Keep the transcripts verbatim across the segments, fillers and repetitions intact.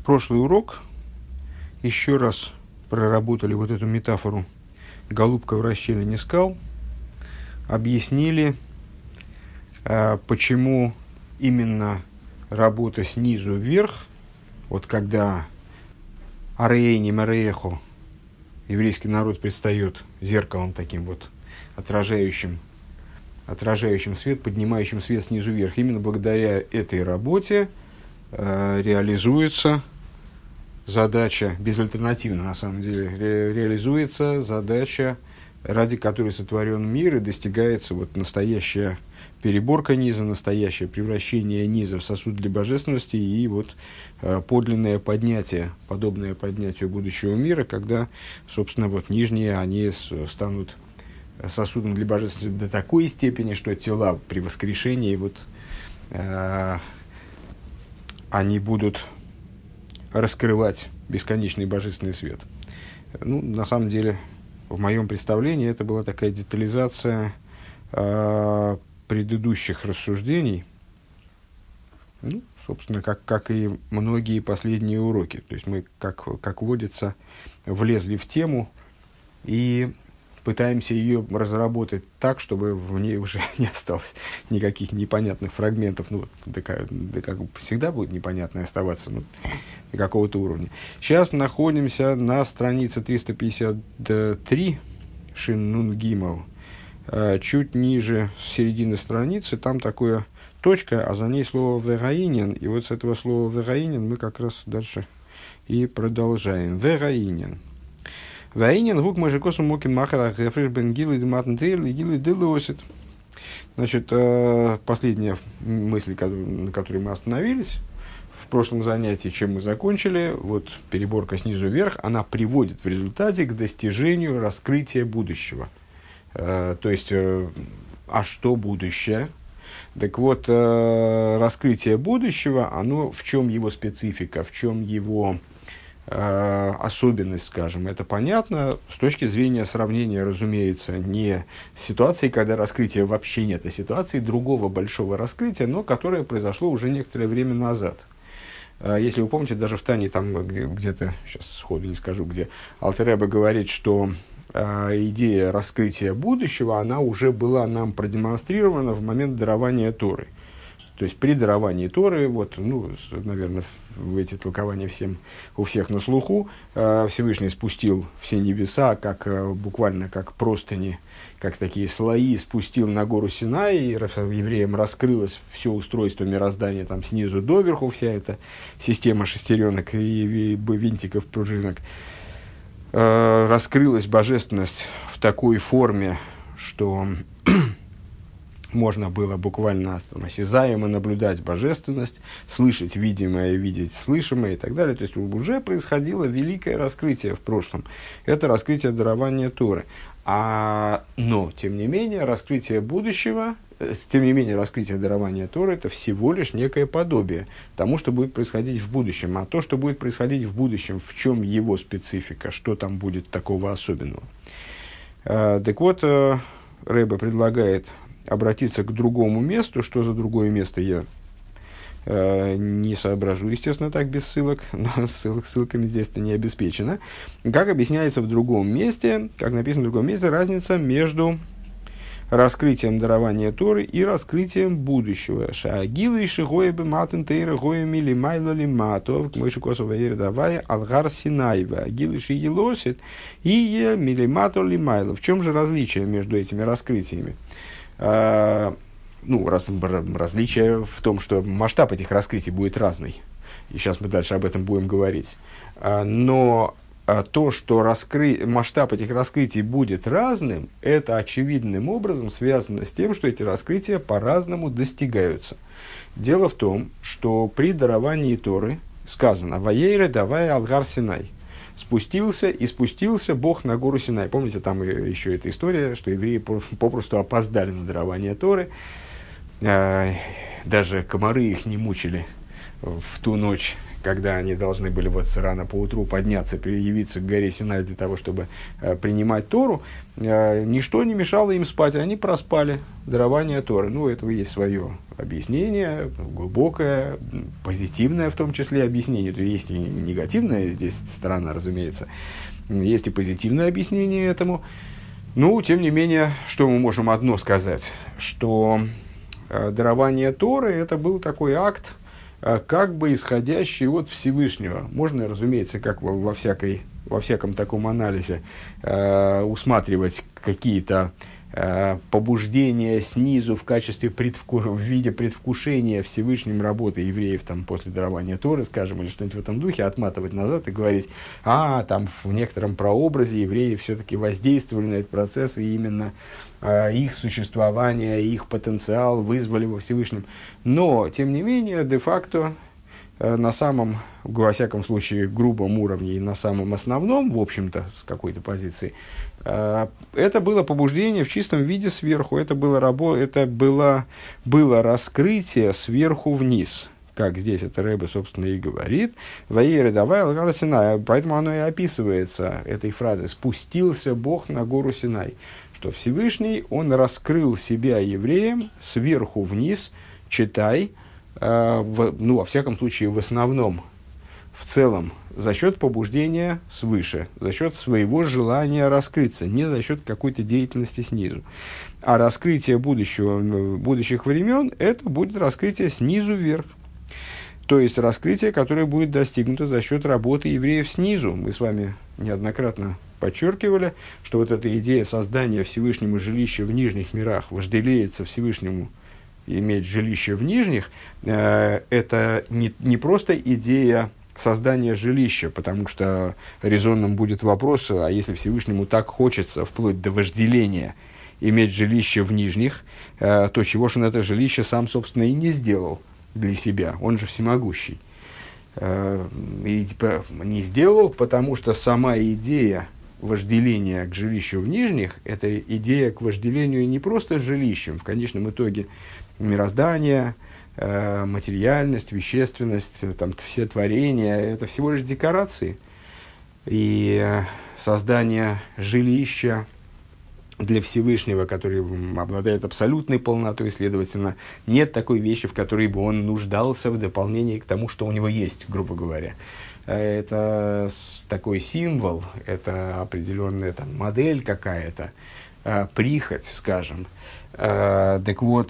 прошлый урок еще раз проработали вот эту метафору «голубка в расщелине скал», объяснили, э, почему именно работа снизу вверх, вот когда Ареэни Мареехо, еврейский народ, предстает зеркалом таким вот, отражающим, отражающим свет, поднимающим свет снизу вверх, именно благодаря этой работе э, реализуется задача, безальтернативно на самом деле, ре, реализуется задача, ради которой сотворен мир, и достигается вот настоящая переборка низа, настоящее превращение низа в сосуд для божественности и вот э, подлинное поднятие, подобное поднятию будущего мира, когда, собственно, вот нижние, они с, станут сосудом для божественности до такой степени, что тела при воскрешении вот, э, они будут раскрывать бесконечный божественный свет. Ну, на самом деле, в моем представлении, это была такая детализация э, предыдущих рассуждений, ну, собственно, как, как и многие последние уроки. То есть мы, как, как водится, влезли в тему и пытаемся ее разработать так, чтобы в ней уже не осталось никаких непонятных фрагментов. Ну, да, да как всегда будет непонятно оставаться, ну, до какого-то уровня. Сейчас находимся на странице триста пятьдесят три, Шин Нун Гимел. Чуть ниже середины страницы, там такое точка, а за ней слово «вегаинен». И вот с этого слова «вегаинен» мы как раз дальше и продолжаем. «Вегаинен». «Вегаинен гук мажикосу моким махара гефриш бен гилы дматн тейл и гилы дылосит». Значит, последняя мысль, на которой мы остановились в прошлом занятии, чем мы закончили, вот переборка снизу вверх, она приводит в результате к достижению раскрытия будущего. То есть, а что будущее? Так вот, раскрытие будущего, оно, в чем его специфика, в чем его особенность, скажем, это понятно с точки зрения сравнения, разумеется, не с ситуацией, когда раскрытия вообще нет, а ситуации другого большого раскрытия, но которое произошло уже некоторое время назад. Если вы помните, даже в Тане, там где, где-то, сейчас сходу не скажу, где Алтер Ребе говорит, что идея раскрытия будущего, она уже была нам продемонстрирована в момент дарования Торы. То есть при даровании Торы, вот, ну, наверное, в эти толкования всем, у всех на слуху, Всевышний спустил все небеса, как, буквально как простыни, как такие слои, спустил на гору Синай, и евреям раскрылось все устройство мироздания там снизу доверху, вся эта система шестеренок и, и винтиков, пружинок. Раскрылась божественность в такой форме, что можно было буквально там, осязаемо наблюдать божественность, слышать видимое, видеть слышимое и так далее. То есть уже происходило великое раскрытие в прошлом. Это раскрытие дарования Торы. А, но, тем не менее, раскрытие будущего, тем не менее, раскрытие дарования Торы – это всего лишь некое подобие тому, что будет происходить в будущем. А то, что будет происходить в будущем, в чем его специфика, что там будет такого особенного. А, так вот, Ребе предлагает обратиться к другому месту. Что за другое место, я э, не соображу, естественно, так без ссылок, но ссылок, ссылками здесь-то не обеспечено. Как объясняется в другом месте, как написано в другом месте, разница между раскрытием дарования Торы и раскрытием будущего. Шаагилы и шигоебы матен тейра гоеми лимайло лиматов, мойши косова ердавая алгар синайва. Агилы шигилосит и е милимато лимайло. В чем же различие между этими раскрытиями? А, ну, раз, различие в том, что масштаб этих раскрытий будет разный. И сейчас мы дальше об этом будем говорить. А, но а, то, что раскры... масштаб этих раскрытий будет разным, это очевидным образом связано с тем, что эти раскрытия по-разному достигаются. Дело в том, что при даровании Торы сказано «Ваейре давай алгар Синай». Спустился и спустился Бог на гору Синай. Помните, там еще эта история, что евреи попросту опоздали на дарование Торы. Даже комары их не мучили в ту ночь, когда они должны были вот рано поутру подняться, явиться к горе Синай для того, чтобы э, принимать Тору, э, ничто не мешало им спать, они проспали дарование Торы. Ну, у этого есть свое объяснение, глубокое, позитивное в том числе объяснение. То есть и негативная здесь сторона, разумеется, есть и позитивное объяснение этому. Ну, тем не менее, что мы можем одно сказать, что э, дарование Торы это был такой акт, э, как бы исходящий от Всевышнего. Можно, разумеется, как во, во, всякой, во всяком таком анализе э, усматривать какие-то э, побуждения снизу в качестве предвку... в виде предвкушения Всевышним работы евреев там, после дарования Торы, скажем, или что-нибудь в этом духе, отматывать назад и говорить, а, там в некотором прообразе евреи все-таки воздействовали на этот процесс, и именно э, их существование, их потенциал вызвали во Всевышнем. Но, тем не менее, де-факто, э, на самом, во всяком случае, грубом уровне и на самом основном, в общем-то, с какой-то позиции, э, это было побуждение в чистом виде сверху, это было, рабо, это было, было раскрытие сверху вниз. Как здесь это Ребе, собственно, и говорит. «Ваеры давай ал Синай». Поэтому оно и описывается этой фразой «спустился Бог на гору Синай». Что Всевышний, Он раскрыл себя евреям сверху вниз, читай, э, в, ну, во всяком случае, в основном, в целом, за счет побуждения свыше, за счет своего желания раскрыться, не за счет какой-то деятельности снизу. А раскрытие будущего, будущих времен, это будет раскрытие снизу вверх. То есть раскрытие, которое будет достигнуто за счет работы евреев снизу. Мы с вами неоднократно подчеркивали, что вот эта идея создания Всевышнему жилища в нижних мирах, вожделеется Всевышнему иметь жилище в нижних, э, это не, не просто идея создания жилища, потому что резонным будет вопрос, а если Всевышнему так хочется, вплоть до вожделения, иметь жилище в нижних, э, то чего же он это жилище сам, собственно, и не сделал для себя, он же всемогущий. Э, и не сделал, потому что сама идея вожделения к жилищу в нижних, это идея к вожделению не просто жилищем, в конечном итоге мироздание, э, материальность, вещественность, там, все творения, это всего лишь декорации. И э, создание жилища для Всевышнего, который обладает абсолютной полнотой, следовательно, нет такой вещи, в которой бы он нуждался в дополнении к тому, что у него есть, грубо говоря. Это такой символ, это определенная там, модель какая-то, прихоть, скажем. Так вот,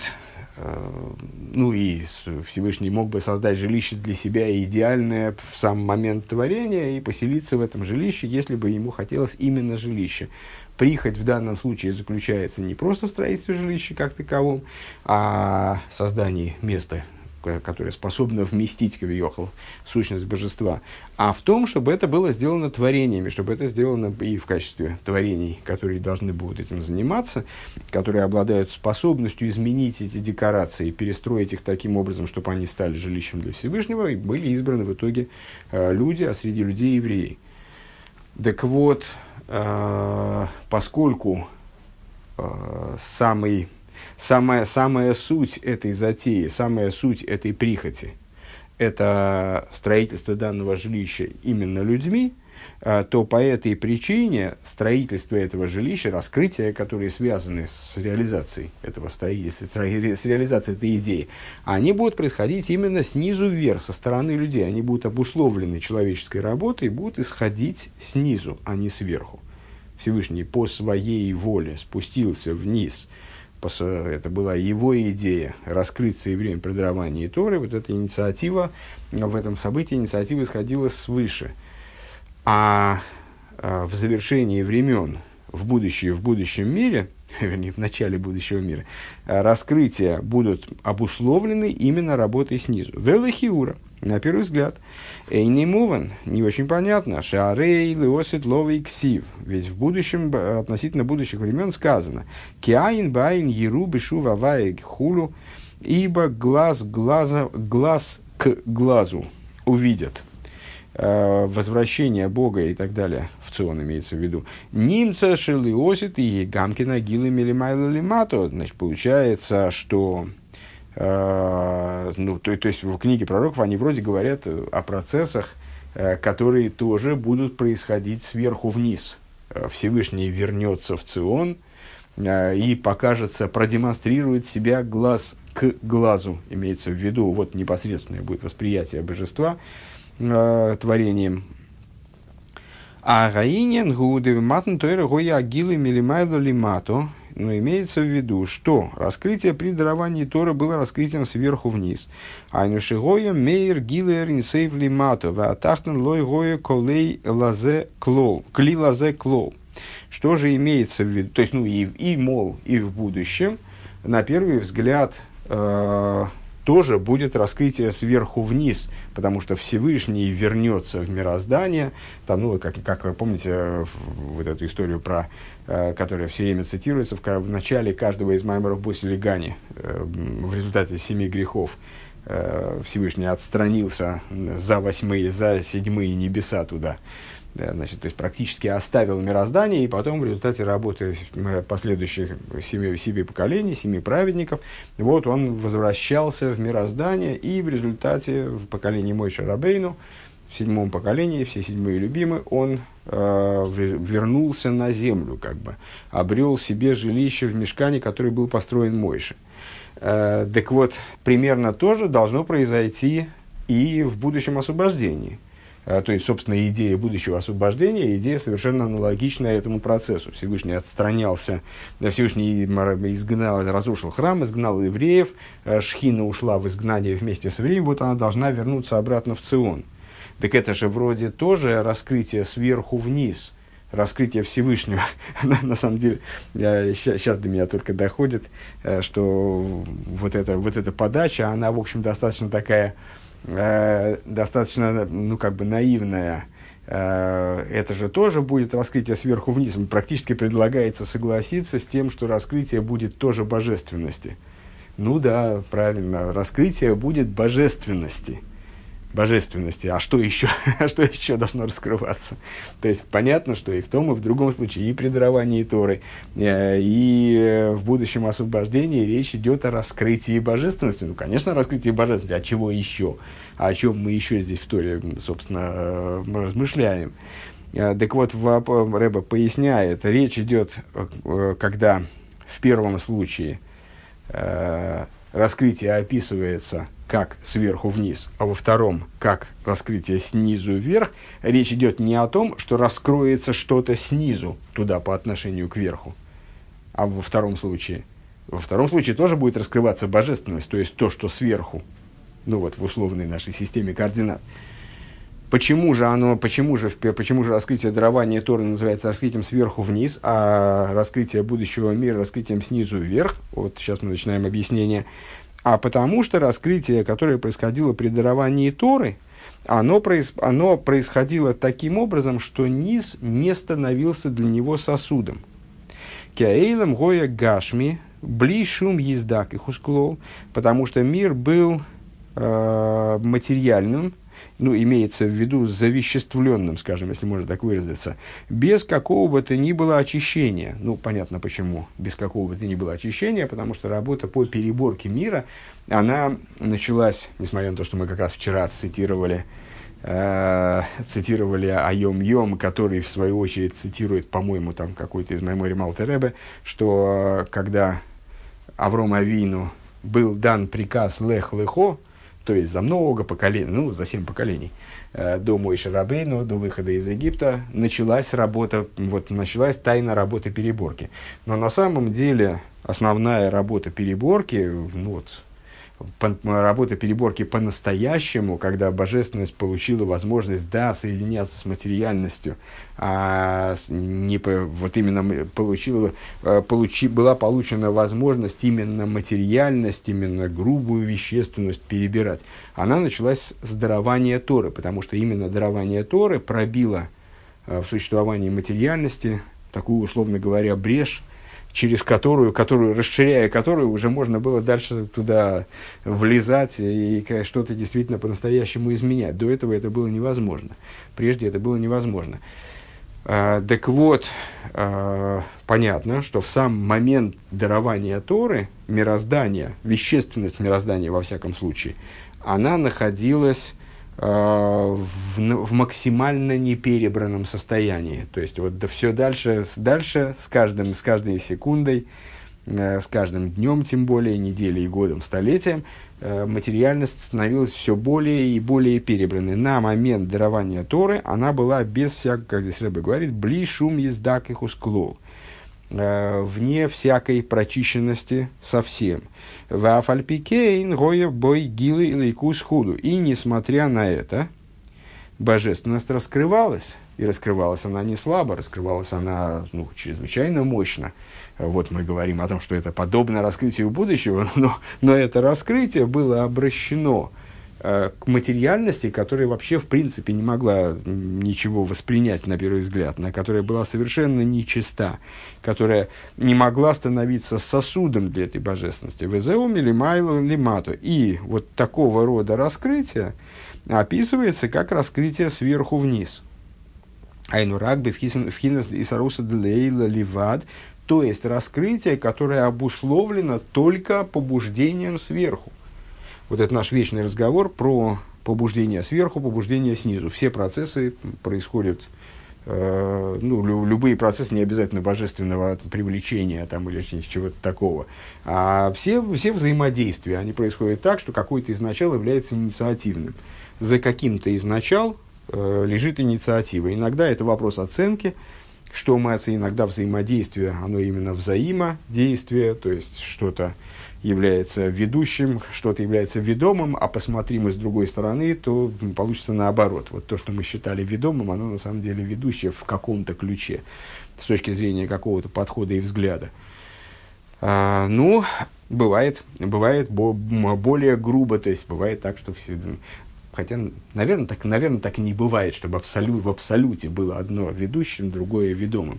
ну и Всевышний мог бы создать жилище для себя идеальное в сам момент творения и поселиться в этом жилище, если бы ему хотелось именно жилище. Прихоть в данном случае заключается не просто в строительстве жилища как таковом, а в создании места, которое способно вместить кавиохал, сущность божества, а в том, чтобы это было сделано творениями, чтобы это сделано и в качестве творений, которые должны будут этим заниматься, которые обладают способностью изменить эти декорации, перестроить их таким образом, чтобы они стали жилищем для Всевышнего, и были избраны в итоге э, люди, а среди людей евреи. Так вот, э, поскольку э, самый, самая, самая суть этой затеи, самая суть этой прихоти, это строительство данного жилища именно людьми, э, то по этой причине строительство этого жилища, раскрытия, которые связаны с реализацией этого строительства, с реализацией этой идеи, они будут происходить именно снизу вверх, со стороны людей. Они будут обусловлены человеческой работой и будут исходить снизу, а не сверху. Всевышний по своей воле спустился вниз. Это была его идея раскрыться евреям при даровании Торы. Вот эта инициатива, в этом событии инициатива исходила свыше. А в завершении времен, в, будущее, в будущем мире, вернее, в начале будущего мира, раскрытия будут обусловлены именно работой снизу. Велахиура, на первый взгляд. Эйнимуван, не очень понятно. Шаарей, леосит, ловый, ксив. Ведь в будущем, относительно будущих времен сказано. Киаин, баин, еру, бешу, вавай, хулу. Ибо глаз, глаза, глаз к глазу увидят. Возвращение Бога и так далее, в цион имеется в виду. Нимца шелиосит и гамкина гилы милимайлу лимато. Значит, получается, что э, ну, то, то есть в книге пророков они вроде говорят о процессах, э, которые тоже будут происходить сверху вниз. Всевышний вернется в Цион э, и покажется, продемонстрирует себя глаз к глазу, имеется в виду, вот непосредственное будет восприятие божества э, творением. А гаинен гуды матн тойра гоя агилы милимайло лимато. Но имеется в виду, что раскрытие при даровании Торы было раскрытием сверху вниз. Айнушигоя мейр гилер инсейв лимато ваатахтен лой гоя колей лазе клол. Кли лазе клол. Что же имеется в виду? То есть, ну и, и мол, и в будущем, на первый взгляд, э, тоже будет раскрытие сверху вниз, потому что Всевышний вернется в мироздание. Там, ну, как, как вы помните, вот эту историю, про, э, которая все время цитируется в, в начале каждого из маймеров Боси Легани, э, в результате семи грехов э, Всевышний отстранился за восьмые, за седьмые небеса туда. Да, значит, то есть практически оставил мироздание, и потом в результате работы последующих семи, семи поколений, семи праведников, вот он возвращался в мироздание, и в результате в поколении Моше Рабейну, в седьмом поколении, все седьмые любимые, он э, вернулся на землю, как бы, обрел себе жилище в мишкане, который был построен Моше. Э, так вот, примерно то же должно произойти и в будущем освобождении. То есть, собственно, идея будущего освобождения, идея совершенно аналогичная этому процессу. Всевышний отстранялся, Всевышний изгнал, разрушил храм, изгнал евреев, Шхина ушла в изгнание вместе с евреями, вот она должна вернуться обратно в Цион. Так это же вроде тоже раскрытие сверху вниз, раскрытие Всевышнего. На самом деле, сейчас до меня только доходит, что вот эта, вот эта подача, она, в общем, достаточно такая... достаточно, ну, как бы наивная. Это же тоже будет раскрытие сверху вниз. Практически предлагается согласиться с тем, что раскрытие будет тоже божественности. Ну да, правильно, раскрытие будет божественности. Божественности. А что еще? А что еще должно раскрываться? То есть понятно, что и в том, и в другом случае, и при даровании Торы, и в будущем освобождении речь идет о раскрытии божественности. Ну, конечно, раскрытие божественности. А чего еще? А о чем мы еще здесь в Торе, собственно, размышляем? Так вот, Рэбе поясняет, речь идет, когда в первом случае раскрытие описывается как сверху вниз, а во втором как раскрытие снизу вверх, речь идет не о том, что раскроется что-то снизу туда по отношению к верху, а во втором случае. Во втором случае тоже будет раскрываться божественность, то есть то, что сверху, ну вот в условной нашей системе координат. Почему же оно, почему же, почему же раскрытие дарования Торы называется раскрытием сверху вниз, а раскрытие будущего мира раскрытием снизу вверх? Вот сейчас мы начинаем объяснение. А потому что раскрытие, которое происходило при даровании Торы, оно, проис, оно происходило таким образом, что низ не становился для него сосудом. Кяэйлам гоя гашми, бли шум ездак и хусклол, потому что мир был э, материальным, ну, имеется в виду завеществленным, скажем, если можно так выразиться, без какого бы то ни было очищения. Ну, понятно почему без какого бы то ни было очищения, потому что работа по переборке мира, она началась, несмотря на то, что мы как раз вчера цитировали, э, цитировали Айом Йом, который, в свою очередь, цитирует, по-моему, там какой-то из Маймори Алтер Ребе, что э, когда Аврому Авину был дан приказ «Лех лехо», то есть за много поколений, ну, за семь поколений, э, до Моше Рабейну, до выхода из Египта, началась работа, вот, началась тайна работы переборки. Но на самом деле основная работа переборки, ну, вот, по, работа переборки по-настоящему, когда божественность получила возможность, да, соединяться с материальностью, а не по, вот именно получила, получи, была получена возможность именно материальность, именно грубую вещественность перебирать. Она началась с дарования Торы, потому что именно дарование Торы пробило в существовании материальности такую, условно говоря, брешь, через которую, которую, расширяя которую, уже можно было дальше туда влезать и что-то действительно по-настоящему изменять. До этого это было невозможно. Прежде это было невозможно. А, так вот, а, понятно, что в сам момент дарования Торы, мироздания, вещественность мироздания во всяком случае, она находилась а, в, в максимально неперебранном состоянии. То есть, вот да, все дальше, дальше с, каждым, с каждой секундой, э, с каждым днем, тем более, неделей, годом, столетием, э, материальность становилась все более и более перебранной. На момент дарования Торы она была без всякого, как здесь Ребе говорит, «бли шум ездак и хусклол», вне всякой прочищенности совсем. Вафальпикейн гоя бой гилы и лейкус худу. И несмотря на это, божественность раскрывалась. И раскрывалась она не слабо, раскрывалась она ну, чрезвычайно мощно. Вот мы говорим о том, что это подобно раскрытию будущего, но, но это раскрытие было обращено к материальности, которая вообще в принципе не могла ничего воспринять на первый взгляд, на которая была совершенно нечиста, которая не могла становиться сосудом для этой божественности. Везеум или майло лимато. И вот такого рода раскрытие описывается как раскрытие сверху вниз. Айну рагби в хинес и саруса делейла ливад, то есть раскрытие, которое обусловлено только побуждением сверху. Вот это наш вечный разговор про побуждение сверху, побуждение снизу. Все процессы происходят, э, ну, лю, любые процессы, не обязательно божественного привлечения там, или чего-то такого, а все, все взаимодействия, они происходят так, что какой-то из начал является инициативным. За каким-то из начал э, лежит инициатива. Иногда это вопрос оценки, что мы оценим, иногда взаимодействие, оно именно взаимодействие, то есть что-то является ведущим, что-то является ведомым, а посмотрим мы с другой стороны, то получится наоборот. Вот то, что мы считали ведомым, оно на самом деле ведущее в каком-то ключе, с точки зрения какого-то подхода и взгляда. А, ну, бывает, бывает бо- более грубо, то есть бывает так, что все... Хотя, наверное так, наверное, так и не бывает, чтобы абсолют, в абсолюте было одно ведущим, другое ведомым.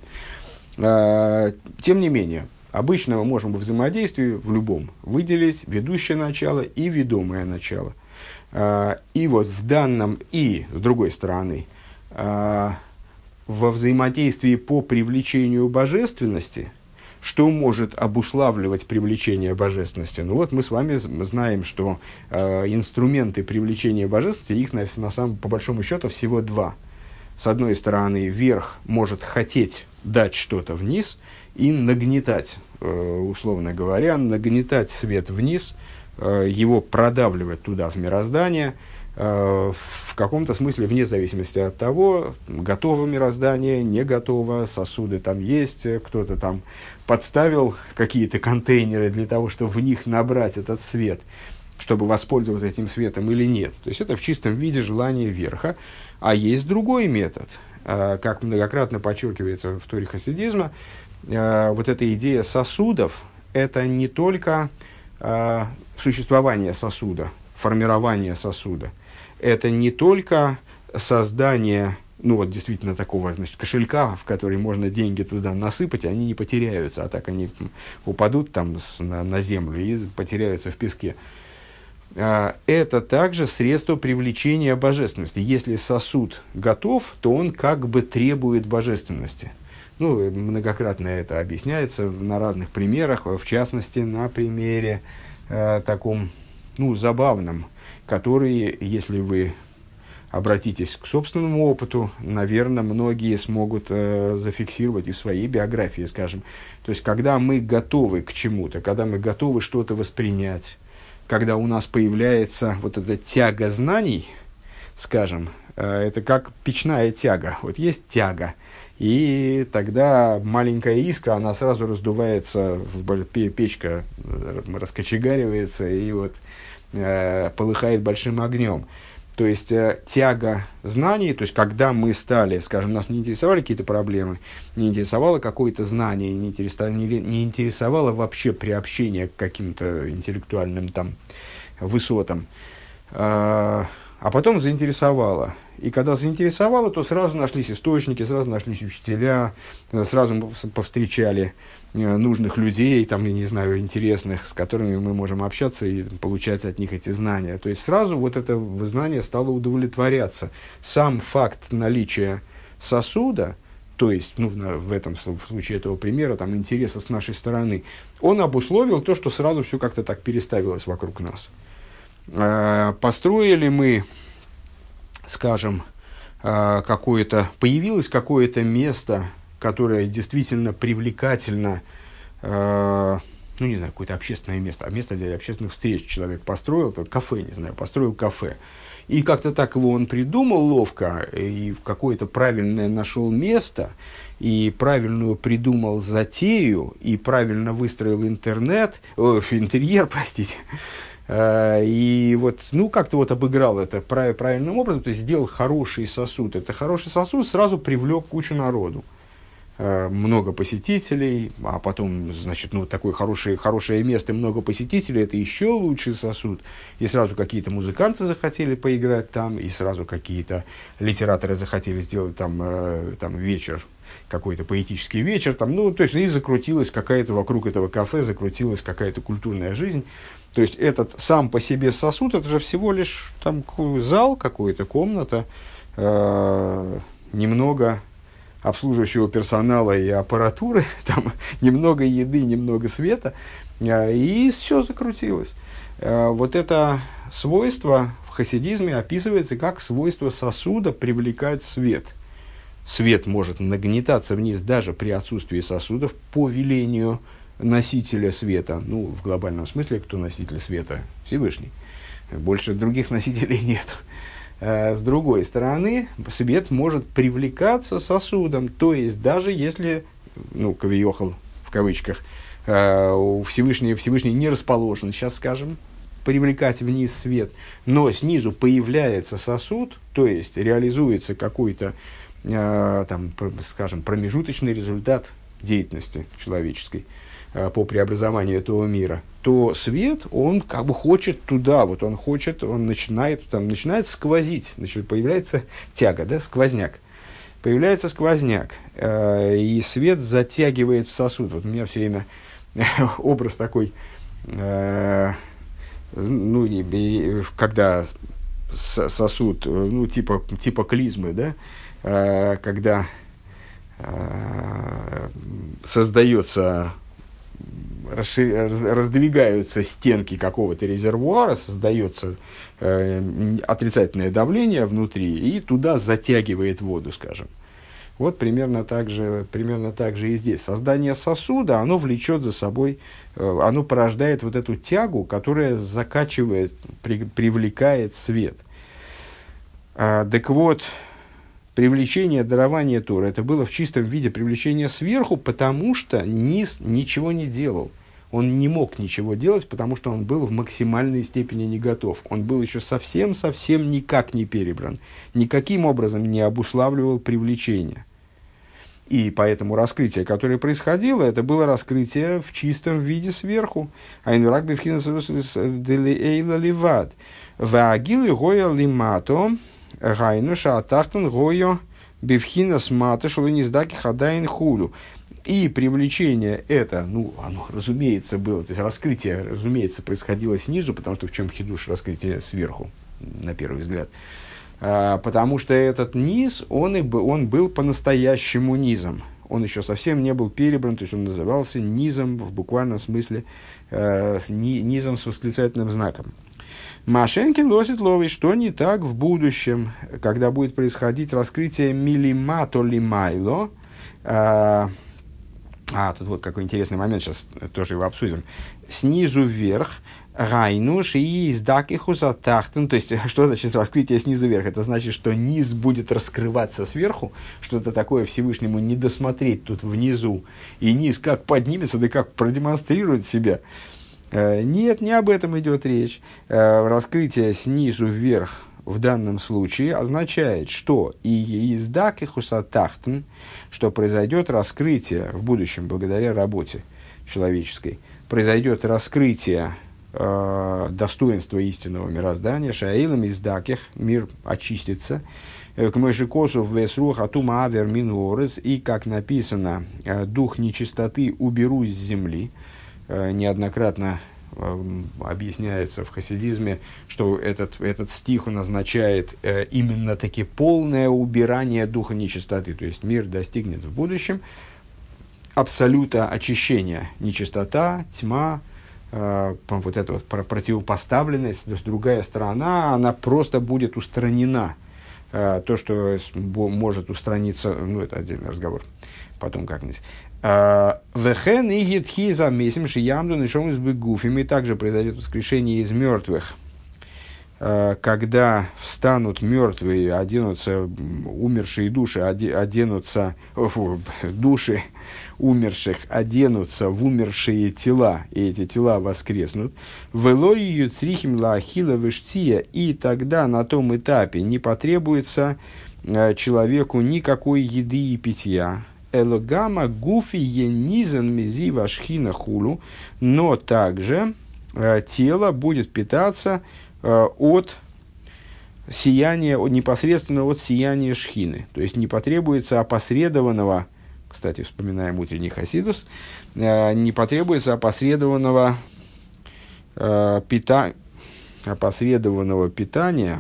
А, тем не менее, обычно мы можем во взаимодействии в любом выделить ведущее начало и ведомое начало. А, и вот в данном, и с другой стороны, а, во взаимодействии по привлечению божественности, что может обуславливать привлечение божественности? Ну вот мы с вами знаем, что э, инструменты привлечения божественности, их на, на самом, по большому счету всего два. С одной стороны, верх может хотеть дать что-то вниз и нагнетать, э, условно говоря, нагнетать свет вниз, э, его продавливать туда, в мироздание, э, в каком-то смысле вне зависимости от того, готово мироздание, не готово, сосуды там есть, кто-то там подставил какие-то контейнеры для того, чтобы в них набрать этот свет, чтобы воспользоваться этим светом или нет. То есть это в чистом виде желание верха. А есть другой метод, э, как многократно подчеркивается в Торе хасидизма, э, вот эта идея сосудов – это не только э, существование сосуда, формирование сосуда, это не только создание, ну вот действительно такого, значит, кошелька, в который можно деньги туда насыпать, они не потеряются, а так они упадут там на, на землю и потеряются в песке. Это также средство привлечения божественности. Если сосуд готов, то он как бы требует божественности. Ну, многократно это объясняется на разных примерах, в частности, на примере э, таком, ну, забавном, который, если вы обратитесь к собственному опыту, наверное, многие смогут э, зафиксировать и в своей биографии, скажем. То есть, когда мы готовы к чему-то, когда мы готовы что-то воспринять, когда у нас появляется вот эта тяга знаний, скажем, э, это как печная тяга. Вот есть тяга, и тогда маленькая искра, она сразу раздувается, в печка раскочегаривается и вот э, полыхает большим огнем. То есть э, тяга знаний, то есть когда мы стали, скажем, нас не интересовали какие-то проблемы, не интересовало какое-то знание, не интересовало, не, не интересовало вообще приобщение к каким-то интеллектуальным там высотам, э, а потом заинтересовало. И когда заинтересовало, то сразу нашлись источники, сразу нашлись учителя, сразу повстречали нужных людей, там, я не знаю, интересных, с которыми мы можем общаться и получать от них эти знания. То есть сразу вот это знание стало удовлетворяться. Сам факт наличия сосуда то есть, ну, в этом в случае этого примера, там, интереса с нашей стороны, он обусловил то, что сразу все как-то так переставилось вокруг нас. Построили мы, скажем, какое-то, появилось какое-то место, которое действительно привлекательно, ну, не знаю, какое-то общественное место, а место для общественных встреч человек построил, то кафе, не знаю, построил кафе. И как-то так его он придумал ловко, и в какое-то правильное нашел место, и правильную придумал затею, и правильно выстроил интернет, о, интерьер, простите. И вот, ну, как-то вот обыграл это правильным образом, то есть сделал хороший сосуд. Это хороший сосуд сразу привлек кучу народу. Много посетителей, а потом, значит, ну, такое хорошее, хорошее место, много посетителей, это еще лучший сосуд. И сразу какие-то музыканты захотели поиграть там, и сразу какие-то литераторы захотели сделать там, э, там вечер, какой-то поэтический вечер. Там, ну, то есть, и закрутилась какая-то вокруг этого кафе, закрутилась какая-то культурная жизнь. То есть, этот сам по себе сосуд, это же всего лишь там зал какой-то, комната, э, немного обслуживающего персонала и аппаратуры, там немного еды, немного света, и все закрутилось. Вот это свойство в хасидизме описывается как свойство сосуда привлекать свет. Свет может нагнетаться вниз даже при отсутствии сосудов по велению носителя света. Ну, в глобальном смысле, кто носитель света? Всевышний. Больше других носителей нет. С другой стороны, свет может привлекаться сосудом, то есть даже если, ну, кавиохал в кавычках, Всевышний, Всевышний не расположен, сейчас скажем, привлекать вниз свет, но снизу появляется сосуд, то есть реализуется какой-то, там, скажем, промежуточный результат деятельности человеческой по преобразованию этого мира, то свет, он как бы хочет туда, вот он хочет, он начинает, там, начинает сквозить, значит, появляется тяга, да, сквозняк. Появляется сквозняк, э, и свет затягивает в сосуд. Вот у меня все время образ такой, э, ну, и, и, когда сосуд, ну, типа, типа клизмы, да, э, когда э, создается, раздвигаются стенки какого-то резервуара, создается э, отрицательное давление внутри, и туда затягивает воду, скажем. Вот примерно так же, примерно так же и здесь. Создание сосуда, оно влечет за собой, э, оно порождает вот эту тягу, которая закачивает, при, привлекает свет. А, так вот, привлечение дарования Торы, это было в чистом виде привлечение сверху, потому что низ ничего не делал. Он не мог ничего делать, потому что он был в максимальной степени не готов. Он был еще совсем-совсем никак не перебран. Никаким образом не обуславливал привлечение. И поэтому раскрытие, которое происходило, это было раскрытие в чистом виде сверху. Айнурак бифхинас эйла ливад. Ваагилы гоя лимато. Гайнуша атахтан гойо бифхинас мата шулыниздаки хадайн худу. И привлечение это, ну, оно, разумеется, было, то есть раскрытие, разумеется, происходило снизу, потому что в чем хидуш раскрытие сверху, на первый взгляд. А, потому что этот низ, он, и, он был по-настоящему низом. Он еще совсем не был перебран, то есть он назывался низом в буквальном смысле, э, ни, низом с восклицательным знаком. Машенкин лосит ловый, что не так в будущем, когда будет происходить раскрытие милимато лимайло. А, а, тут вот какой интересный момент, сейчас тоже его обсудим. Снизу вверх, райнуш и издакихуса тахтен. То есть, что значит раскрытие снизу вверх? Это значит, что низ будет раскрываться сверху, что-то такое Всевышнему не досмотреть тут внизу. И низ как поднимется, да как продемонстрирует себя. Нет, не об этом идет речь. Раскрытие снизу вверх в данном случае означает, что и издак и хусатахтен, что произойдет раскрытие в будущем благодаря работе человеческой, произойдет раскрытие э, достоинства истинного мироздания, шаилам издаких, мир очистится, к мышекосу в весрух атума авер минорес, и, как написано, дух нечистоты уберу с земли. Неоднократно объясняется в хасидизме, что этот, этот стих он означает э, именно таки полное убирание духа нечистоты. То есть мир достигнет в будущем абсолюта очищения. Нечистота, тьма, э, вот эта вот противопоставленность, то есть другая сторона, она просто будет устранена. Э, то, что может устраниться, ну это отдельный разговор, потом как-нибудь. Вехен и гитхи замесим шиямду нишом из бегуфим. И также произойдет воскрешение из мертвых, когда встанут мертвые, оденутся умершие души, оденутся фу, души умерших оденутся в умершие тела, и эти тела воскреснут. Велой юцрихим лаахила вештия, и тогда на том этапе не потребуется человеку никакой еды и питья. Элогама гуфи енизан мези вашхина хулу, но также э, тело будет питаться э, от сияния, от, непосредственно от сияния шхины. То есть не потребуется опосредованного, кстати, вспоминаем утренний хасидус, э, не потребуется опосредованного, э, пита, опосредованного питания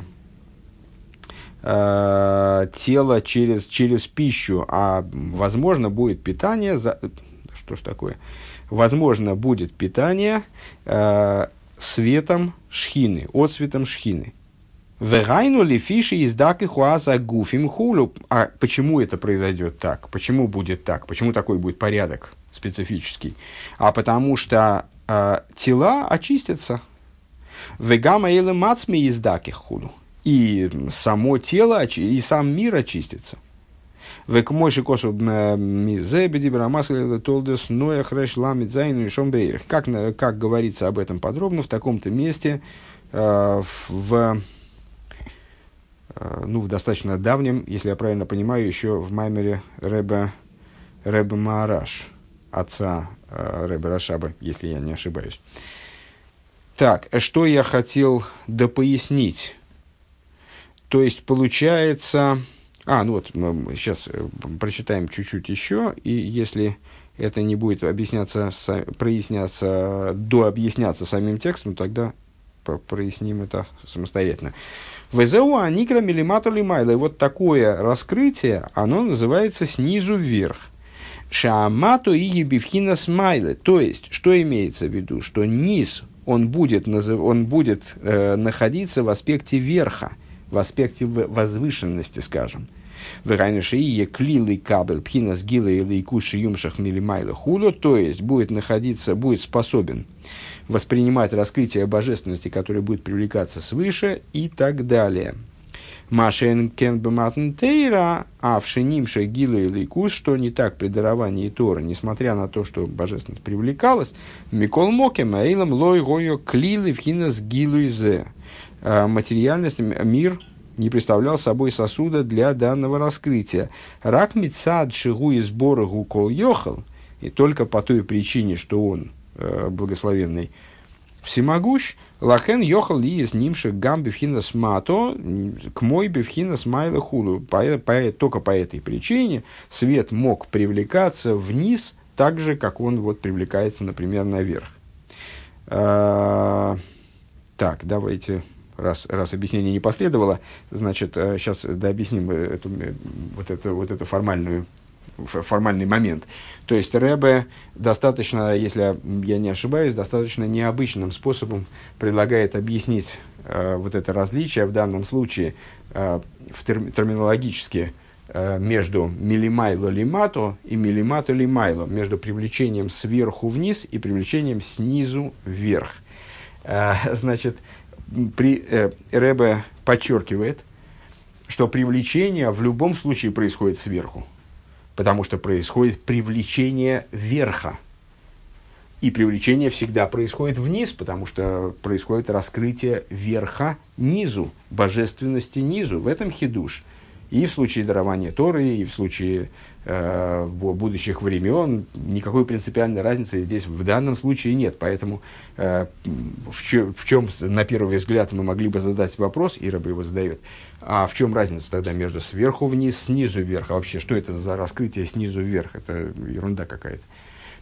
тело через, через пищу, а возможно будет питание, за... что ж такое, возможно будет питание э, светом шхины, отсветом шхины. Вегайну ли фиши из даки хуаза гуфим хулу. А почему это произойдет так? Почему будет так? Почему такой будет порядок специфический? А потому что э, тела очистятся. Вегама или мацми из даки хулу. И само тело, и сам мир очистится. Как, как говорится об этом подробно в таком-то месте, в, в, ну, в достаточно давнем, если я правильно понимаю, еще в маймере Ребе, Ребе Маараш, отца Ребе Рашаба, если я не ошибаюсь. Так, что я хотел допояснить? То есть, получается... А, ну вот, мы сейчас прочитаем чуть-чуть еще, и если это не будет объясняться, проясняться, дообъясняться самим текстом, тогда проясним это самостоятельно. «Везеу анигра милимату лимайла». И вот такое раскрытие, оно называется снизу вверх. «Шаамату и ебивхина смайлы». То есть, что имеется в виду? Что низ, он будет, он будет э, находиться в аспекте верха, в аспекте возвышенности, скажем. То есть, будет находиться, будет способен воспринимать раскрытие божественности, которое будет привлекаться свыше, и так далее. Машен кен бематн тейра, а в шинимше гила и лейкус, что не так при даровании Торы, несмотря на то, что божественность привлекалась, микол моке маилам лой гойо клилы вхинас гилуизе. Материальность, мир не представлял собой сосуда для данного раскрытия. Рак мицад шигу и сбора гукол йохал, и только по той причине, что он э, благословенный всемогущ, лахен йохал ли из нимши гам бифхина смато к мой бифхина смайла хулу. По, по, только по этой причине свет мог привлекаться вниз, так же, как он вот привлекается, например, наверх. А, так, давайте... Раз, раз объяснение не последовало, значит, сейчас дообъясним эту, вот, это, вот это формальную, формальный момент. То есть, Ребе достаточно, если я не ошибаюсь, достаточно необычным способом предлагает объяснить э, вот это различие в данном случае э, в терм, терминологически э, между милимайло лимато и милимато лимайло, между привлечением сверху вниз и привлечением снизу вверх. Э, значит, При, э, Ребе подчеркивает, что привлечение в любом случае происходит сверху, потому что происходит привлечение верха. И привлечение всегда происходит вниз, потому что происходит раскрытие верха низу, божественности низу. В этом хидуш. И в случае дарования Торы, и в случае э, будущих времен никакой принципиальной разницы здесь в данном случае нет. Поэтому э, в, чё, в чем, на первый взгляд, мы могли бы задать вопрос, и Ребе его задает, а в чем разница тогда между сверху вниз, снизу вверх? А вообще, что это за раскрытие снизу вверх? Это ерунда какая-то.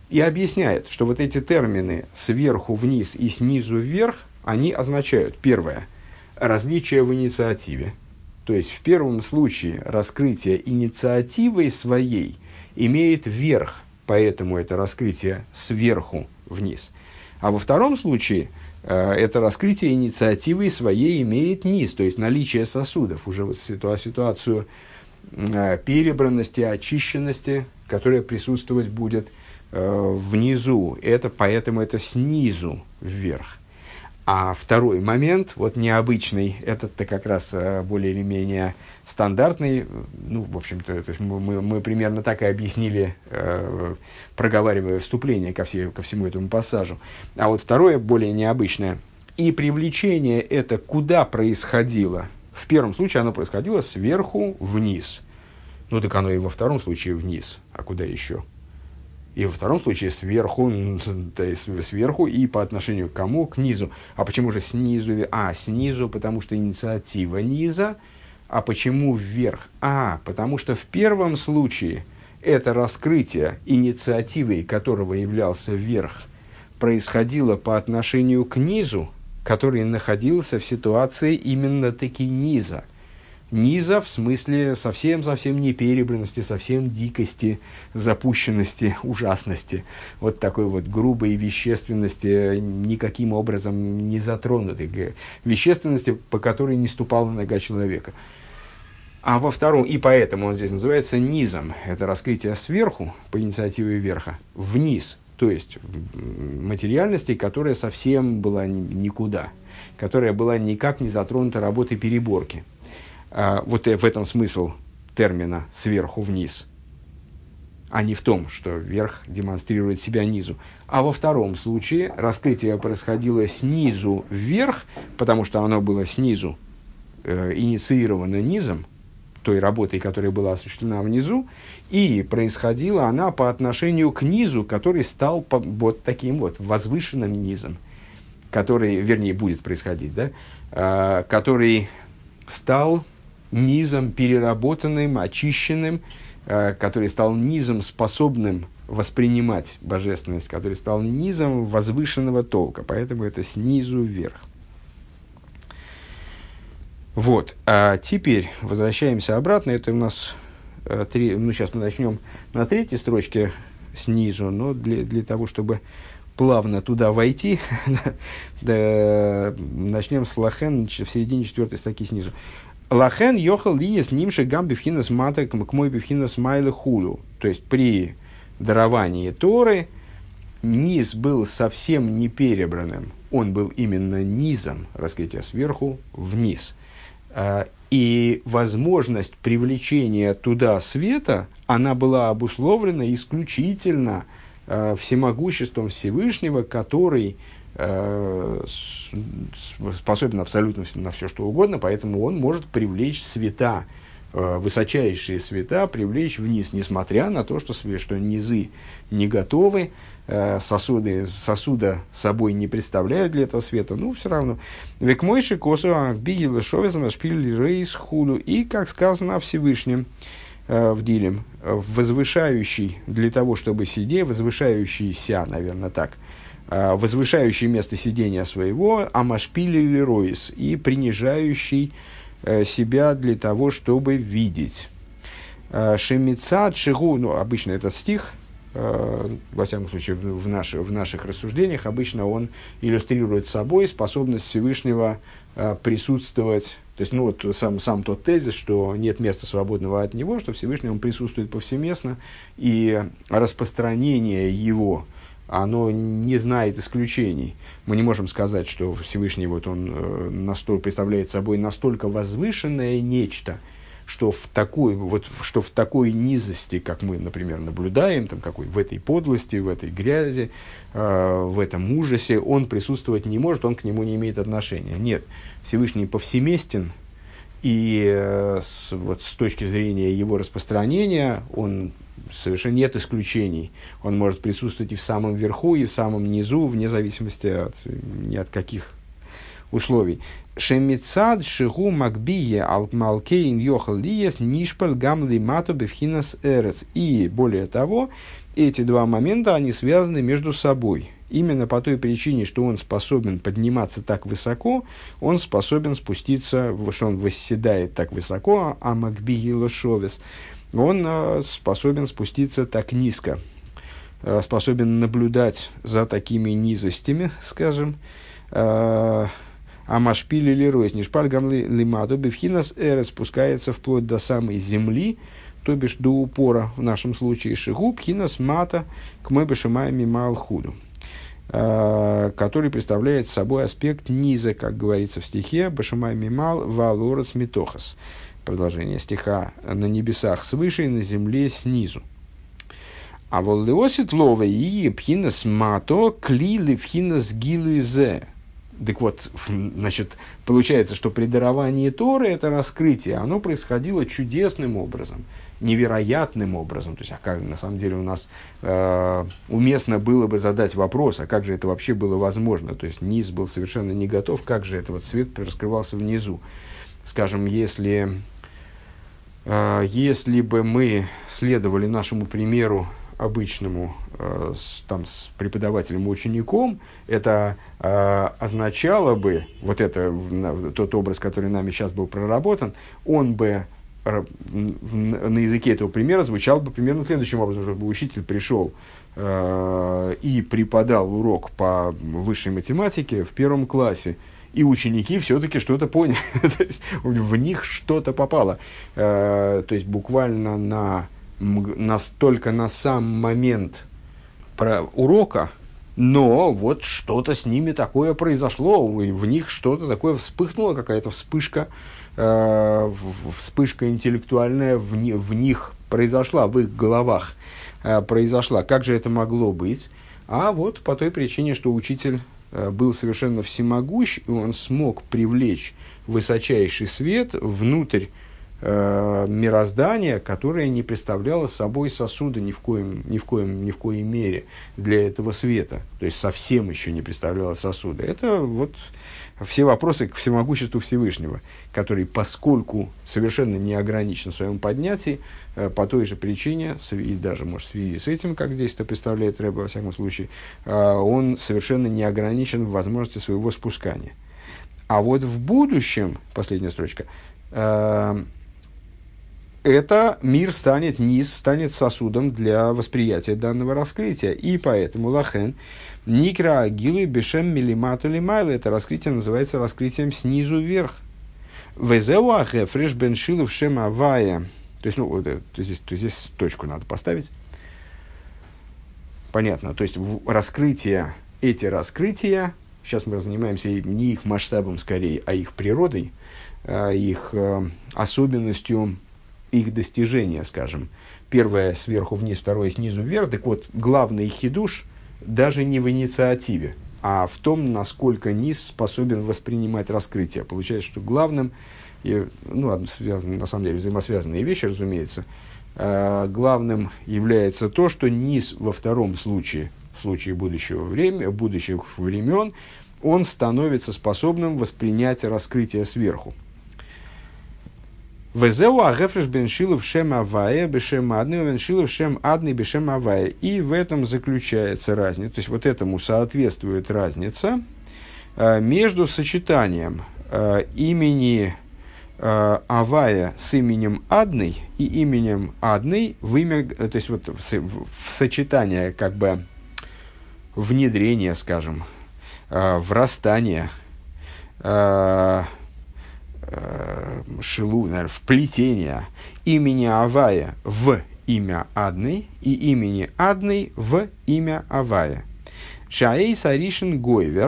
И объясняет, что вот эти термины сверху вниз и снизу вверх, они означают, первое, различие в инициативе. То есть, в первом случае раскрытие инициативой своей имеет верх, поэтому это раскрытие сверху вниз. А во втором случае э, это раскрытие инициативой своей имеет низ, то есть наличие сосудов, уже вот ситуа- ситуацию э, перебранности, очищенности, которая присутствовать будет э, внизу. Это, поэтому это снизу вверх. А второй момент, вот необычный, этот-то как раз э, более или менее стандартный, ну, в общем-то, то есть мы, мы, мы примерно так и объяснили, э, проговаривая вступление ко, все, ко всему этому пассажу. А вот второе, более необычное, и привлечение это куда происходило? В первом случае оно происходило сверху вниз. Ну, так оно и во втором случае вниз. А куда еще? И во втором случае сверху, то есть сверху и по отношению к кому? К низу. А почему же снизу? А, снизу, потому что инициатива низа. А почему вверх? А, потому что в первом случае это раскрытие инициативой, которого являлся верх, происходило по отношению к низу, который находился в ситуации именно-таки низа. Низа в смысле совсем-совсем не перебранности, совсем дикости, запущенности, ужасности. Вот такой вот грубой вещественности, никаким образом не затронутой. Вещественности, по которой не ступала нога человека. А во втором, и поэтому он здесь называется низом. Это раскрытие сверху, по инициативе верха, вниз. То есть материальности, которая совсем была никуда. Которая была никак не затронута работой переборки. Вот в этом смысл термина «сверху вниз», а не в том, что верх демонстрирует себя низу. А во втором случае раскрытие происходило снизу вверх, потому что оно было снизу э, инициировано низом, той работой, которая была осуществлена внизу, и происходила она по отношению к низу, который стал по, вот таким вот возвышенным низом, который, вернее, будет происходить, да, э, который стал низом переработанным, очищенным, э, который стал низом, способным воспринимать божественность, который стал низом возвышенного толка. Поэтому это снизу вверх. Вот. А теперь возвращаемся обратно. Это у нас э, три, ну, сейчас мы начнем на третьей строчке снизу, но для, для того, чтобы плавно туда войти, начнем с лахен в середине четвертой строки снизу. Лахен йохал ли с ним шагам бифхинас мата к мой бифхинас майлы хулу. То есть при даровании Торы низ был совсем не перебранным. Он был именно низом, раскрытие сверху вниз. И возможность привлечения туда света, она была обусловлена исключительно всемогуществом Всевышнего, который способен абсолютно на все, что угодно, поэтому он может привлечь света, высочайшие света, привлечь вниз, несмотря на то, что, что низы не готовы, сосуды, сосуда собой не представляют для этого света, ну, все равно. Век мойши косу бигила шовезом шпили рейс худу. И, как сказано о Всевышнем в Дилем, возвышающий для того, чтобы сидеть, возвышающийся, наверное, так, возвышающий место сидения своего, амашпили или роис, и принижающий себя для того, чтобы видеть. Шемицат шигу, ну, обычно этот стих, во всяком случае, в, наш, в наших рассуждениях, обычно он иллюстрирует собой способность Всевышнего присутствовать. То есть, ну, вот сам, сам тот тезис, что нет места свободного от него, что Всевышний он присутствует повсеместно, и распространение его, оно не знает исключений. Мы не можем сказать, что Всевышний вот он, э, настолько, представляет собой настолько возвышенное нечто, что в такой, вот, что в такой низости, как мы, например, наблюдаем, там, какой, в этой подлости, в этой грязи, э, в этом ужасе, он присутствовать не может, он к нему не имеет отношения. Нет, Всевышний повсеместен, и э, с, вот, с точки зрения его распространения, он совершенно нет исключений. Он может присутствовать и в самом верху, и в самом низу, вне зависимости от, ни от каких условий. Шемицад шигу макбие ал малкейн йохал лиес нишпаль гам лимату бевхинас эрец. И более того, эти два момента, они связаны между собой. Именно по той причине, что он способен подниматься так высоко, он способен спуститься, что он восседает так высоко, а макбии лошовес, он э, способен спуститься так низко, э, способен наблюдать за такими низостями, скажем, э, а машпили лиройс, нишпаль гам лимаду бевхинас эрец, спускается вплоть до самой земли, то бишь до упора, в нашем случае, шигу пхинас мата к мы бешимаем мимал худу, который представляет собой аспект низа, как говорится в стихе «Башимай мимал валорец митохас». Продолжение стиха «На небесах свыше и на земле снизу». А воллеосит лове и пхинас мато клили пхинас гилуизе. Так вот, значит, получается, что при даровании Торы это раскрытие, оно происходило чудесным образом, невероятным образом. То есть, а как на самом деле у нас э, уместно было бы задать вопрос, а как же это вообще было возможно? То есть, низ был совершенно не готов, как же это вот свет раскрывался внизу? Скажем, если, э, если бы мы следовали нашему примеру обычному э, с, там, с преподавателем и учеником, это э, означало бы, вот это, в, тот образ, который нами сейчас был проработан, он бы э, на языке этого примера звучал бы примерно следующим образом, чтобы учитель пришел э, и преподал урок по высшей математике в первом классе, и ученики все-таки что-то поняли, то есть в них что-то попало, э, то есть буквально на настолько на сам момент про урока, но вот что-то с ними такое произошло, в них что-то такое вспыхнуло, какая-то вспышка, э, вспышка интеллектуальная в, не, в них произошла, в их головах э, произошла. Как же это могло быть? А вот по той причине, что учитель э, был совершенно всемогущ, и он смог привлечь высочайший свет внутрь мироздание, которое не представляло собой сосуда ни в коем, ни в коем, ни в коей мере для этого света. То есть совсем еще не представляло сосуда. Это вот все вопросы к всемогуществу Всевышнего, который, поскольку совершенно не ограничен в своем поднятии, по той же причине, и даже, может, в связи с этим, как здесь это представляет Рэбе, во всяком случае, он совершенно не ограничен в возможности своего спускания. А вот в будущем, последняя строчка, это мир станет, низ станет сосудом для восприятия данного раскрытия. И поэтому лахен никра агилы бешем милимату лимайлы. Это раскрытие называется раскрытием снизу вверх. Везеу ахефреш беншилов шем авая. То есть, ну, вот, то здесь, то здесь точку надо поставить. Понятно. То есть, в раскрытие, эти раскрытия, сейчас мы занимаемся не их масштабом скорее, а их природой, их особенностью, их достижения, скажем. Первое сверху вниз, второе снизу вверх. Так вот, главный хидуш даже не в инициативе, а в том, насколько низ способен воспринимать раскрытие. Получается, что главным, и, ну, связаны, на самом деле, взаимосвязанные вещи, разумеется, э, главным является то, что низ во втором случае, в случае будущего времени, будущих времен, он становится способным воспринять раскрытие сверху. Везеу агефреш беншилов шем авая бешем адный беншилов шем адный бешем авая. И в этом заключается разница, то есть вот этому соответствует разница э, между сочетанием э, имени э, Авая с именем Адный и именем Адный в имя, то есть вот в, в, в сочетание, как бы внедрение, скажем, э, врастание, э, шилу, наверное, вплетение имени Авая в имя Адный и имени Адный в имя Авая. Шаэй Саришин Гойвер.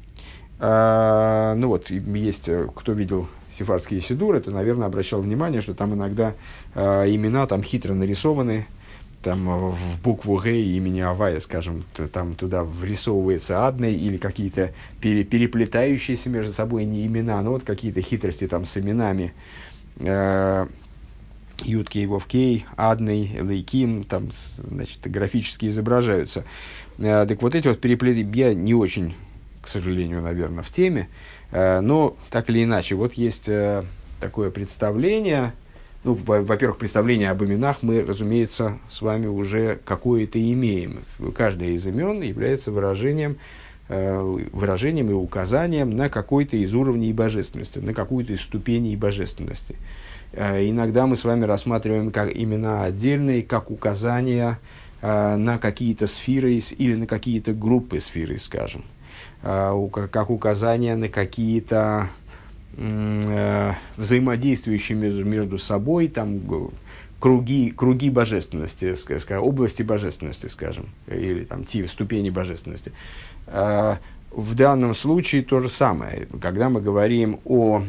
Ну вот, есть, кто видел сефардские сидуры, то, наверное, обращал внимание, что там иногда э, имена там хитро нарисованы. Там в букву Г имени Авая, скажем, там туда врисовывается адный или какие-то пере, переплетающиеся между собой не имена, но вот какие-то хитрости там с именами э, Юткей, Вовкей, Адный, Лейким, там, значит, графически изображаются. Э, так вот эти вот переплеты, я не очень к сожалению, наверное, в теме. Но так или иначе, вот есть такое представление. Ну, во-первых, представление об именах мы, разумеется, с вами уже какое-то имеем. Каждое из имен является выражением, выражением и указанием на какой-то из уровней божественности, на какую-то из ступеней божественности. Иногда мы с вами рассматриваем как имена отдельные, как указания на какие-то сферы или на какие-то группы сферы, скажем. Как указания на какие-то взаимодействующие между, между собой там, круги, круги божественности, скажем, области божественности, скажем, или там, тип, ступени божественности. В данном случае то же самое. Когда мы говорим о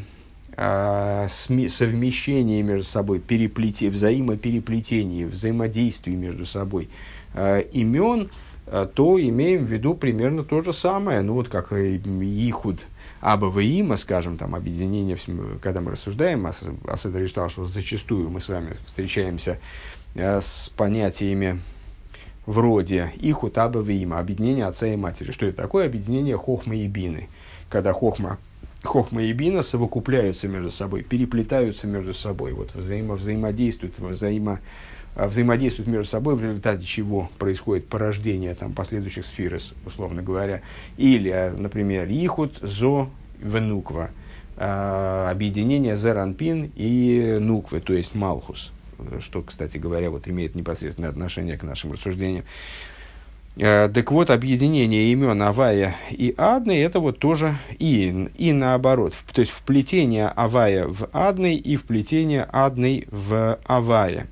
совмещении между собой, переплете, взаимопереплетении, взаимодействии между собой имен, то имеем в виду примерно то же самое. Ну вот как Ихуд Аба Ваима, скажем, там, объединение, когда мы рассуждаем о Седер Иштал, что зачастую мы с вами встречаемся с понятиями вроде Ихуд Аба Ваима, объединение отца и матери. Что это такое? Объединение Хохмы и Бины. Когда Хохма Хохма и Бина совокупляются между собой, переплетаются между собой, вот, взаимо, взаимодействуют, взаимо, взаимодействуют между собой, в результате чего происходит порождение там, последующих сфер, условно говоря. Или, например, Ихуд, Зо, Венуква, объединение Зеранпин и Нуквы, то есть Малхус, что, кстати говоря, вот, имеет непосредственное отношение к нашим рассуждениям. Так вот, объединение имен Авая и Адны, это вот тоже и, и наоборот. То есть, вплетение Авая в Адны и вплетение Адны в Авая.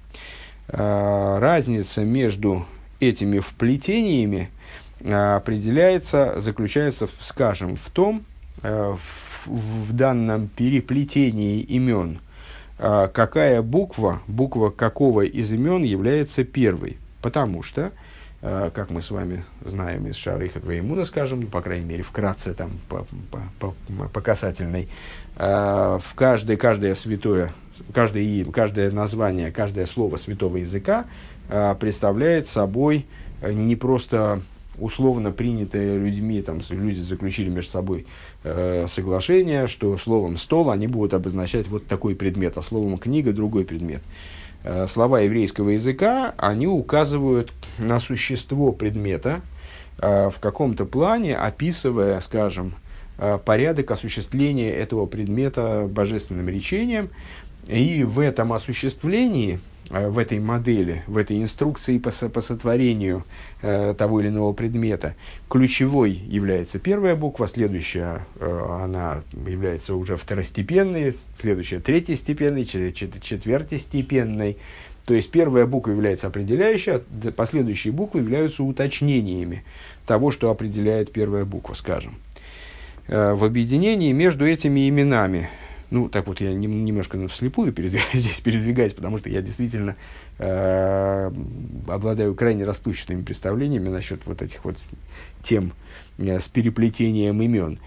Разница между этими вплетениями определяется, заключается, скажем, в том, в, в данном переплетении имен, какая буква, буква какого из имен является первой. Потому что, как мы с вами знаем из Шарейха Твоимуна, скажем, по крайней мере, вкратце, там, по, по, по, по касательной, в каждое, каждое святое, каждое, каждое название, каждое слово святого языка представляет собой не просто условно принятые людьми, там, люди заключили между собой э, соглашение, что словом «стол» они будут обозначать вот такой предмет, а словом «книга» другой предмет. Слова еврейского языка, они указывают на существо предмета, в каком-то плане описывая, скажем, порядок осуществления этого предмета божественным речением. И в этом осуществлении, в этой модели, в этой инструкции по, по сотворению э, того или иного предмета, ключевой является первая буква, следующая э, она является уже второстепенной, следующая третьестепенной, четвертостепенной. То есть первая буква является определяющей, а последующие буквы являются уточнениями того, что определяет первая буква, скажем. Э, в объединении между этими именами. Ну, так вот, я нем, немножко вслепую передвигаюсь, здесь передвигаюсь, потому что я действительно э, обладаю крайне расплывчатыми представлениями насчет вот этих вот тем э, с переплетением имен.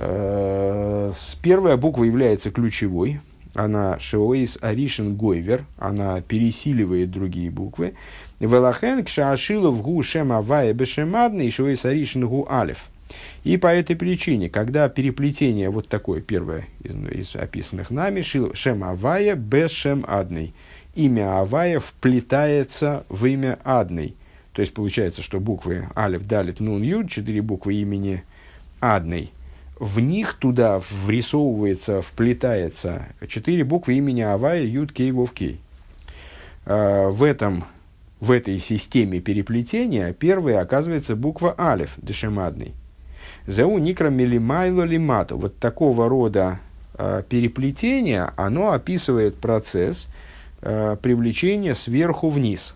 Э, первая буква является ключевой, она шеоис аришин гойвер, она пересиливает другие буквы. Велахен кшаашилов гу шем авая бешемадный шеоис аришин гу алев. И по этой причине, когда переплетение, вот такое первое из, из описанных нами, Шем Авая без Шем Адный, имя Авая вплетается в имя Адный. То есть получается, что буквы Алеф, Далит, Нун, Юд, четыре буквы имени Адный, в них туда врисовывается, вплетается четыре буквы имени Авая, Юд, Кей, Вов, Кей. В этом, в этой системе переплетения первой оказывается буква Алеф, Дешем Адный. Зеу никра милимайло лимату. Вот такого рода э, переплетение, оно описывает процесс э, привлечения сверху вниз.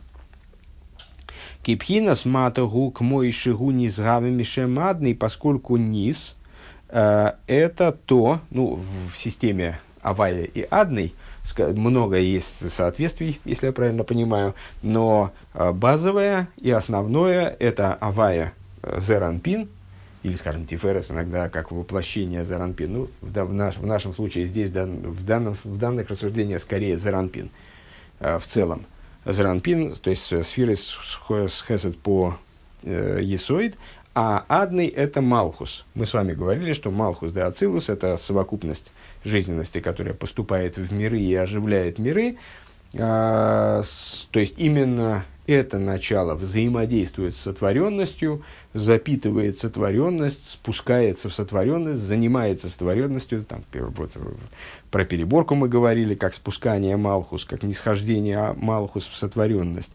Кипхинас матогу к мойшигу низгавами шемадный, поскольку низ э, это то, ну, в системе Авая и Адный много есть соответствий, если я правильно понимаю, но э, базовое и основное это Авая э, Зеранпин, или, скажем, Тиферес иногда как воплощение Зеранпин. Ну, в, в, наш, в нашем случае здесь, в, дан, в, данном, в данных рассуждениях, скорее Зеранпин э, в целом. Зеранпин, то есть сферы с, с хесед по э, есоид, А адный – это малхус. Мы с вами говорили, что малхус де ацилус – это совокупность жизненности, которая поступает в миры и оживляет миры. А, с, то есть, именно это начало взаимодействует с сотворенностью, запитывает сотворенность, спускается в сотворенность, занимается сотворенностью. Там, вот, про переборку мы говорили, как спускание малхус, как нисхождение малхус в сотворенность.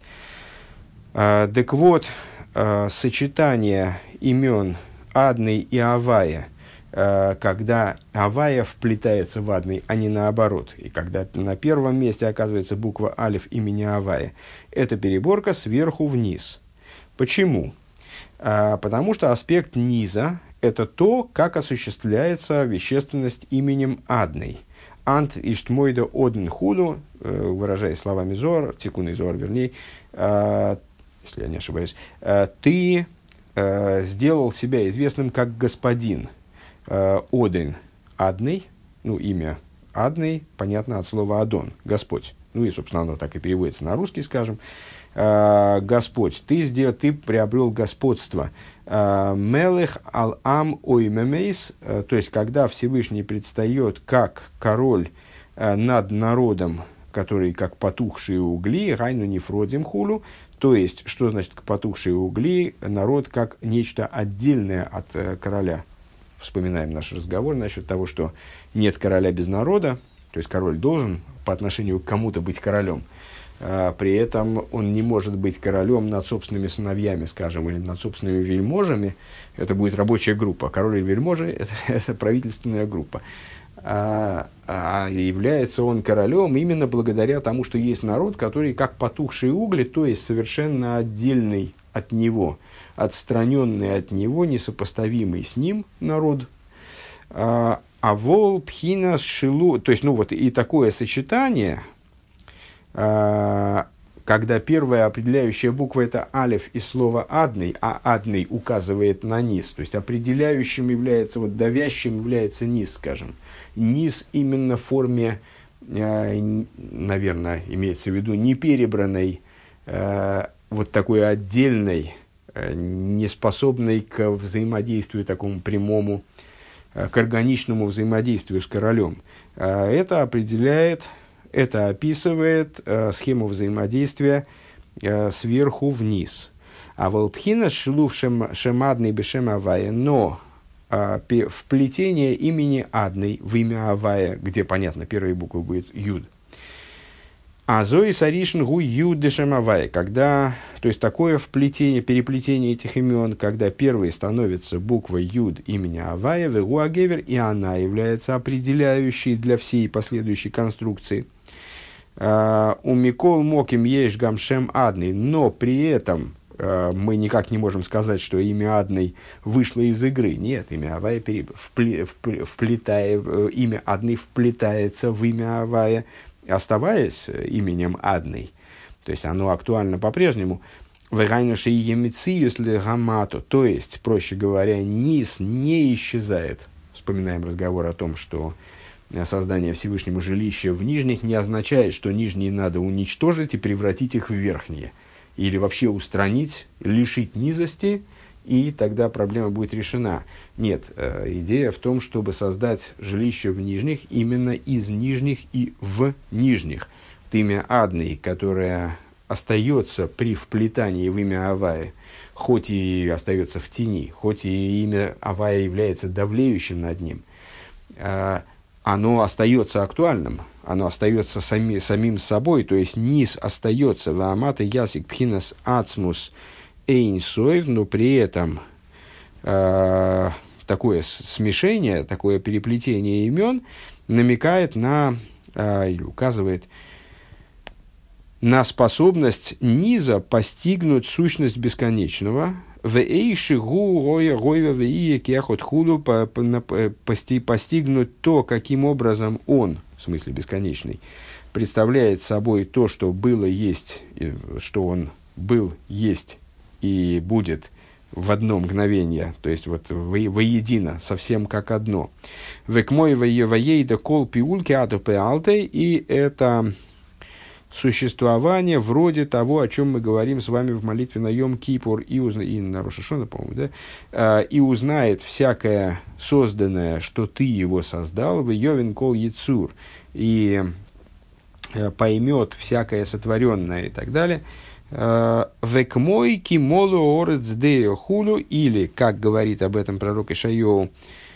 А, так вот, а, сочетание имен Адный и Авая, а, когда Авая вплетается в Адный, а не наоборот, и когда на первом месте оказывается буква Алиф имени Авая, это переборка сверху вниз. Почему? А, потому что аспект низа – это то, как осуществляется вещественность именем Адный. Ант иштмойда одн худу, выражаясь словами Зоар, тикун и Зоар, вернее, а, если я не ошибаюсь, а, ты а, сделал себя известным как господин. а, Один, Адный, ну, имя Адный, понятно от слова Адон, Господь. Ну и, собственно, оно так и переводится на русский, скажем. А, Господь, ты, сделал, ты приобрел господство. Мелех ал-ам оймемейс, то есть, когда Всевышний предстает как король над народом, который как потухшие угли, гайну нефродим хулу, то есть, что значит потухшие угли, народ как нечто отдельное от короля. Вспоминаем наш разговор насчет того, что нет короля без народа, то есть, король должен по отношению к кому-то быть королем. При этом он не может быть королем над собственными сыновьями, скажем, или над собственными вельможами. Это будет рабочая группа. Король и вельможи – это, это правительственная группа. А, а является он королем именно благодаря тому, что есть народ, который как потухшие угли, то есть совершенно отдельный от него, отстраненный от него, несопоставимый с ним народ. А, а вол пхина шилу, то есть, ну вот и такое сочетание, когда первая определяющая буква – это алиф из слова «адный», а «адный» указывает на низ, то есть определяющим является, вот давящим является низ, скажем. Низ именно в форме, наверное, имеется в виду неперебранной, вот такой отдельной, неспособной к взаимодействию такому прямому, к органичному взаимодействию с королем. Это определяет... Это описывает э, схему взаимодействия э, сверху вниз. А волпхина шилув шемадный бешем Авая, но э, вплетение имени Адный в имя Авая, где, понятно, первая буква будет Юд. А зои саришн гу Юд дешем Авая, когда, то есть такое вплетение, переплетение этих имен, когда первой становится буква Юд имени Авая, вегу агевер, и она является определяющей для всей последующей конструкции. У Микол Моким еш гамшем Адный, но при этом uh, мы никак не можем сказать, что имя Адный вышло из игры. Нет, имя Авая переп... впле... впле... вплетая... имя Адный вплетается в имя Авая, оставаясь именем Адный. То есть оно актуально по-прежнему. То есть, проще говоря, низ не исчезает. Вспоминаем разговор о том, что создание Всевышнему жилища в нижних не означает, что нижние надо уничтожить и превратить их в верхние. Или вообще устранить, лишить низости, и тогда проблема будет решена. Нет, э, идея в том, чтобы создать жилище в нижних именно из нижних и в нижних. Вот имя Адный, которое остается при вплетании в имя Авая, хоть и остается в тени, хоть и имя Авая является давлеющим над ним, э, оно остается актуальным, оно остается сами, самим собой, то есть низ остается в амата ясик пхинас ацмус эйнсоев, но при этом э, такое смешение, такое переплетение имен намекает на, э, или указывает на способность низа постигнуть сущность бесконечного, постигнуть то, каким образом он, в смысле бесконечный, представляет собой то, что было, есть, что он был, есть и будет в одно мгновение, то есть вот воедино, совсем как одно. И это существование вроде того, о чем мы говорим с вами в молитве на Йом-Кипур и, узна... и на Рош ха-Шана, по-моему, да? А, и узнает всякое созданное, что ты его создал, в Йовен кол Яцур, и а, поймет всякое сотворенное и так далее. Векмой кимолу орец део хулю, или, как говорит об этом пророк Ишайоу,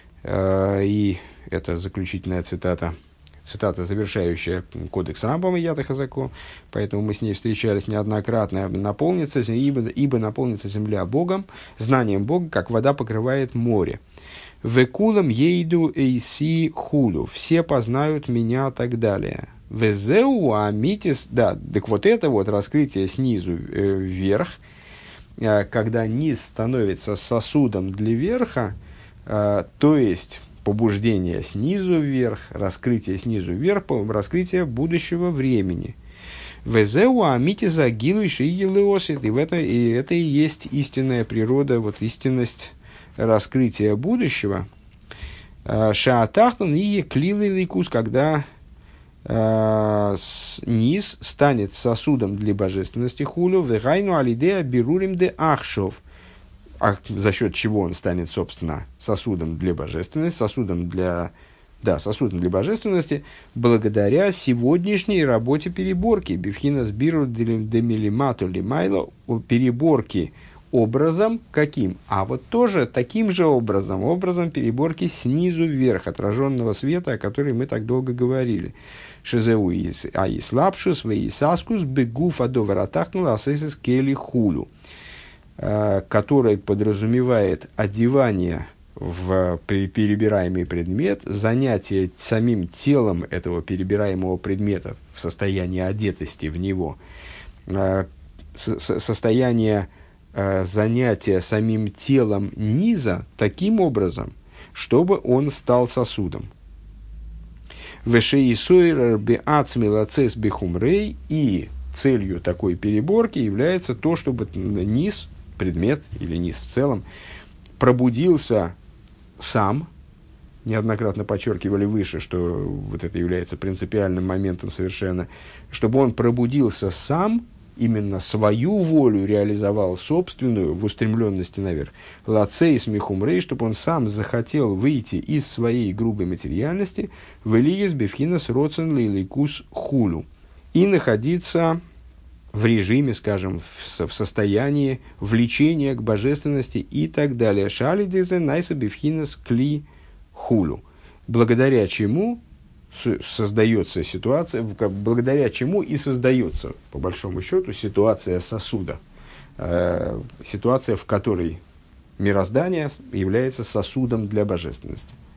и это заключительная цитата, цитата, завершающая кодекс Рамбама Яд ха-Зако, поэтому мы с ней встречались неоднократно. Наполнится, ибо, ибо наполнится земля Богом, знанием Бога, как вода покрывает море. Векулам ейду эйси хулю, все познают меня, так далее. Везеу амитис, да, так вот это вот раскрытие снизу э, вверх, э, когда низ становится сосудом для верха, э, то есть побуждение снизу вверх, раскрытие снизу вверх, раскрытие будущего времени. Везеу амитис агилу шиилеосит, и в это и это и есть истинная природа, вот истинность раскрытия будущего. Шаатахтан и клилый ликус, когда Uh, с, низ станет сосудом для божественности хулю, вегайну алидея берурим де ахшов. А за счет чего он станет, собственно, сосудом для божественности, сосудом для, да, сосудом для божественности, благодаря сегодняшней работе переборки. Бифхина сбиру демилимату лимайло, переборки образом каким? А вот тоже таким же образом, образом переборки снизу вверх, отраженного света, о котором мы так долго говорили. Шизеу аислапшус веисаскус бегуф адоваратахнула асэсэс кели хулю, который подразумевает одевание в перебираемый предмет, занятие самим телом этого перебираемого предмета в состоянии одетости в него, состояние занятия самим телом низа таким образом, чтобы он стал сосудом. И целью такой переборки является то, чтобы низ, предмет или низ в целом, пробудился сам. Неоднократно подчеркивали выше, что вот это является принципиальным моментом совершенно, чтобы он пробудился сам, именно свою волю реализовал, собственную, в устремленности наверх. Лацейс михумрей, чтобы он сам захотел выйти из своей грубой материальности, в Элиес бифхинас роцен лейликус хулю, и находиться в режиме, скажем, в, в состоянии влечения к божественности и так далее. Шали дезе найса бифхинас кли хулю, благодаря чему создается ситуация, благодаря чему и создается, по большому счету, ситуация сосуда. Э, ситуация, в которой мироздание является сосудом для божественности.